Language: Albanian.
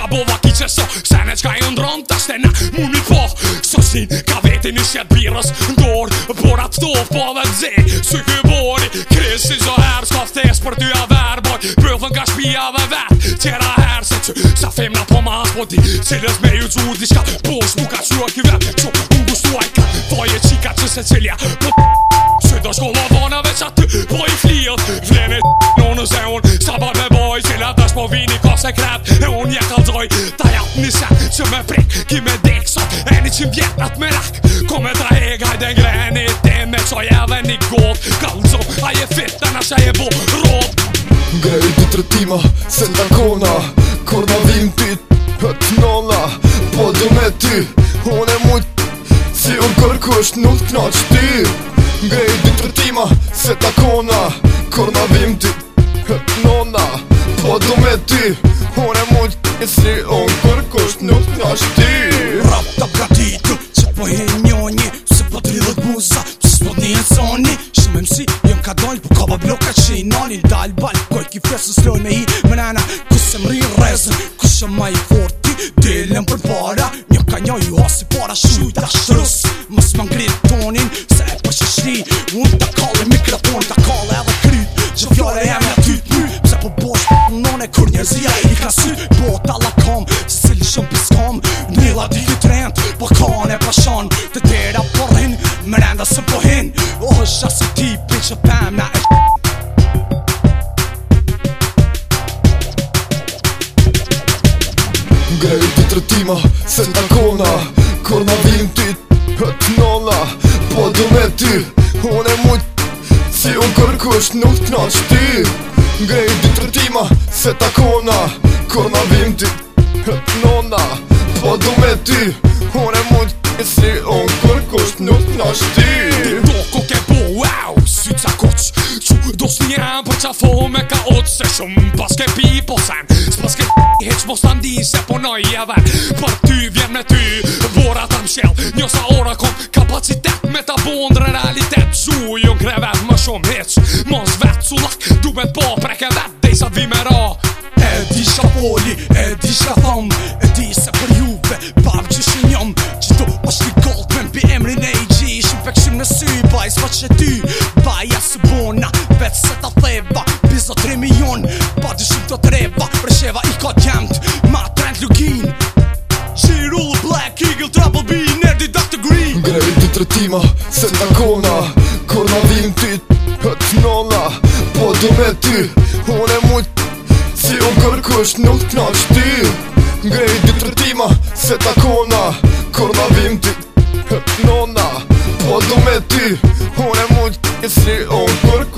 bova ki që so Sene qka i ndron të shtena Mun mi po Sosin ka veti një shet birës Ndor Por atë tof po dhe dze Sy ky bori Kris si zo her Ska ftes për ty a verboj Bëthën ka shpia dhe vet Tjera her se që Sa femna po ma as po di Cilës me ju cu diska Posh mu ka qua ky vet Qo unë gustuaj ka Thoje qika që se cilja Po që do shkolla vonave që aty Po i fliot Vlene në nëse unë Sabar me boj Cila tash po vini ka sekret E unë ja kalzoj Ta jap një sen Që me prek Ki me dek sot E një qim vjetat me rak Ko me tra heg Hajde ngreni Te me qoj edhe një god Kalzo A je fit Ta nasha je bo rod Grej të trëtima Se në kona Kur na vim pit Hët nona Po do me ty Unë e mujt Si unë kërkush Nuk t'knaq ty Grej të trëtima Se ta kona Kur na vim ty Hët nona Po do me ty Unë e mujt Si unë kërkush Nuk t'knaq ty Rap të gatitu Që po he njoni Se po t'ridhët muza Se s'po t'ni e soni Shumë mësi Jëm ka doll Po ka pa bloka që i nani Dal bal Koj ki fesës loj me hi Mënana Kusë më rinë rezën Kusë ma i forti Dilën për para Një ka një ju hasi para Shujta shrus Mës më ngrit tonin Se e për shëshri Unë ta kalle mikrofon Ta kalle edhe kryt Që fjore jam ja tyt my Pse po bosh None kur njerëzia I ka sy Bot alla kam Sili shumë piskam Nila di këtë rent Po kane pa shan Të tera po rrin Mërenda se po hin O është asë tipi që pëmna e Grej të trëtima Se në kona Kur na vim ty Hët nona Po do me ty Unë e mujt Si unë kërkush Nuk t'knaq ty Grej të trëtima Se ta kona Kur na vim ty Hët nona Po do me ty Unë e mujt Si unë kërkush Nuk t'knaq ty Do ko ke po wow Sy ca koq Qu dos njem për qa fo me ka oq Se shumë pas ke pi po sen S'pas ke heq mos ta ndi se po noj edhe Për ty vjen me ty Bora ta mshell Njosa ora kom kapacitet Me ta bondre realitet Gju ju krevet më shumë heq Mos vet sulak Du me t'bo preke vet Dejsa t'vi me ra E di shka poli E di shka thom E di se për juve Bab që shinjom Qito është një gold Me mbi emrin e i gji Shumë pekshim në sy Baj s'pa që ty Baja së bona Bet se ta theva Bizo 3 milion Pa dy shumë të treva Resheva i ka gjemt Ma trend lugin Shirul Black Eagle Trouble B Nerdi Dr. Green Grej të trëtima Se në kona Kur na vim ty Hët nona Po do me ty Unë e mujt Si unë kërkush Nuk t'knaq ty Grej të trëtima Se ta kona Kur na vim ty Hët nona Po do me ty Unë e mujt Si unë kërkush